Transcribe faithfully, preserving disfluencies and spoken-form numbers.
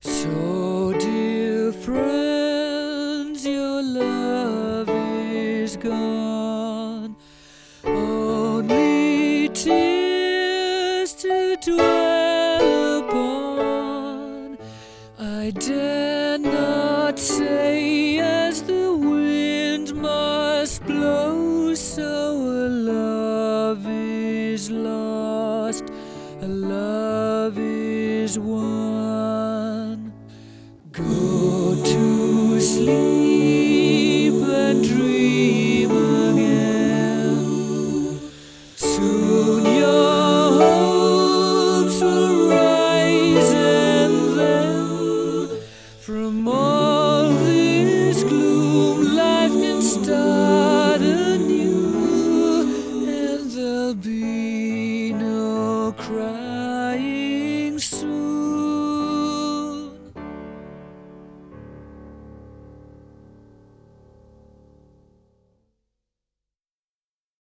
So, dear friends, your love is gone, only tears to dwell upon. I dare not say as the wind must blow, so a love is lost, a love is won.